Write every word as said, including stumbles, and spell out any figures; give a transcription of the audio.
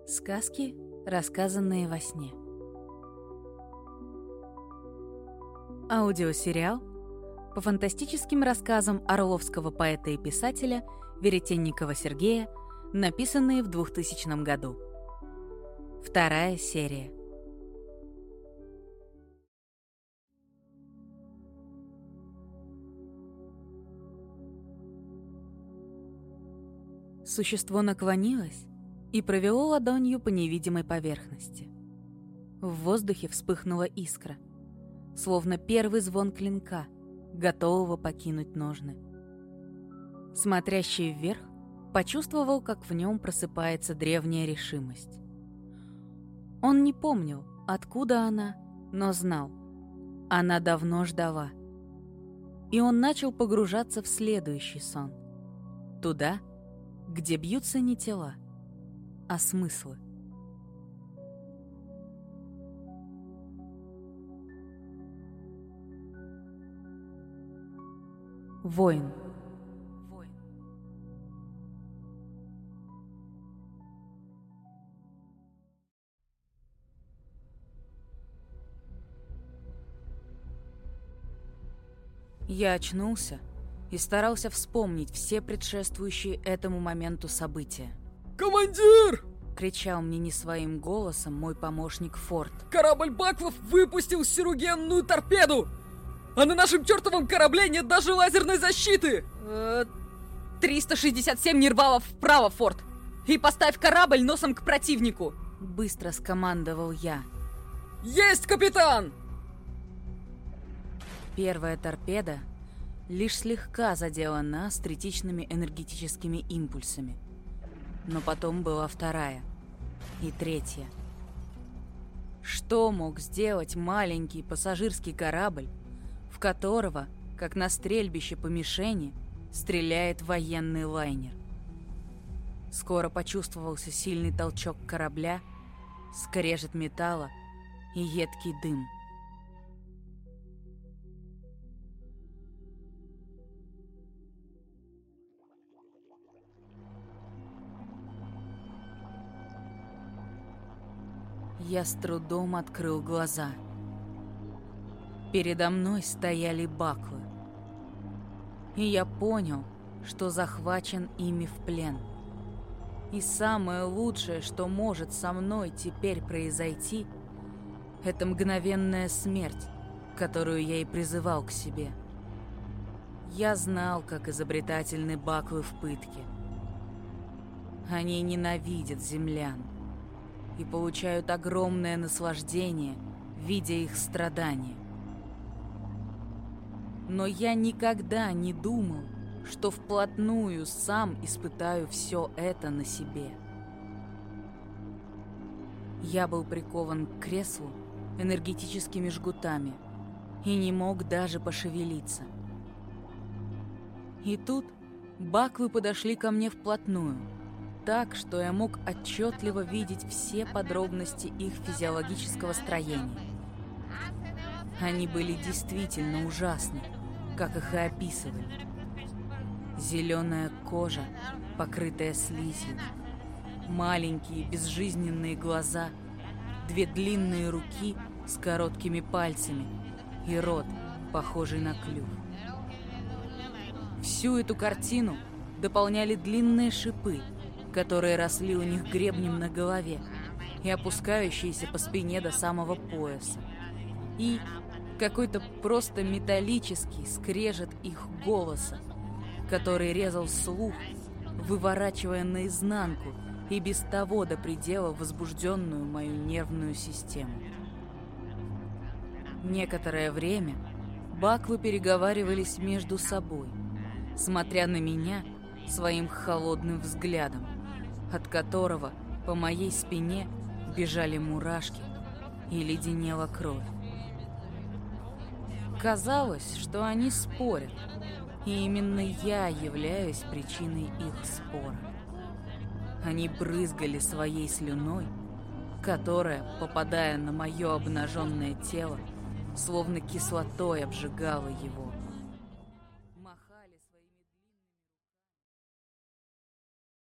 Сказки, рассказанные во сне. Аудиосериал по фантастическим рассказам орловского поэта и писателя Веретенникова Сергея, написанные в двухтысячном году. Вторая серия. Существо наклонилось и провело ладонью по невидимой поверхности. В воздухе вспыхнула искра, словно первый звон клинка, готового покинуть ножны. Смотрящий вверх почувствовал, как в нем просыпается древняя решимость. Он не помнил, откуда она, но знал, она давно ждала. И он начал погружаться в следующий сон. Туда, где бьются не тела, а смыслы. Воин. Я очнулся и старался вспомнить все предшествующие этому моменту события. «Командир!» — кричал мне не своим голосом мой помощник Форд. «Корабль Баклов выпустил сирогенную торпеду! А на нашем чертовом корабле нет даже лазерной защиты!» э, триста шестьдесят семь нирвалов вправо, Форд! И поставь корабль носом к противнику!» Быстро скомандовал я. «Есть, капитан!» Первая торпеда лишь слегка задела нас третичными энергетическими импульсами. Но потом была вторая и третья. Что мог сделать маленький пассажирский корабль, в которого, как на стрельбище по мишени, стреляет военный лайнер? Скоро почувствовался сильный толчок корабля, скрежет металла и едкий дым. Я с трудом открыл глаза. Передо мной стояли баклы. И я понял, что захвачен ими в плен. И самое лучшее, что может со мной теперь произойти, это мгновенная смерть, которую я и призывал к себе. Я знал, как изобретательны баклы в пытке. Они ненавидят землян и получают огромное наслаждение, видя их страдания. Но я никогда не думал, что вплотную сам испытаю все это на себе. Я был прикован к креслу энергетическими жгутами и не мог даже пошевелиться. И тут баклы подошли ко мне вплотную, так, что я мог отчетливо видеть все подробности их физиологического строения. Они были действительно ужасны, как их и описывали. Зеленая кожа, покрытая слизью, маленькие безжизненные глаза, две длинные руки с короткими пальцами и рот, похожий на клюв. Всю эту картину дополняли длинные шипы, которые росли у них гребнем на голове и опускающиеся по спине до самого пояса. И какой-то просто металлический скрежет их голоса, который резал слух, выворачивая наизнанку и без того до предела возбужденную мою нервную систему. Некоторое время баклы переговаривались между собой, смотря на меня своим холодным взглядом, от которого по моей спине бежали мурашки и леденела кровь. Казалось, что они спорят, и именно я являюсь причиной их спора. Они брызгали своей слюной, которая, попадая на мое обнаженное тело, словно кислотой обжигала его.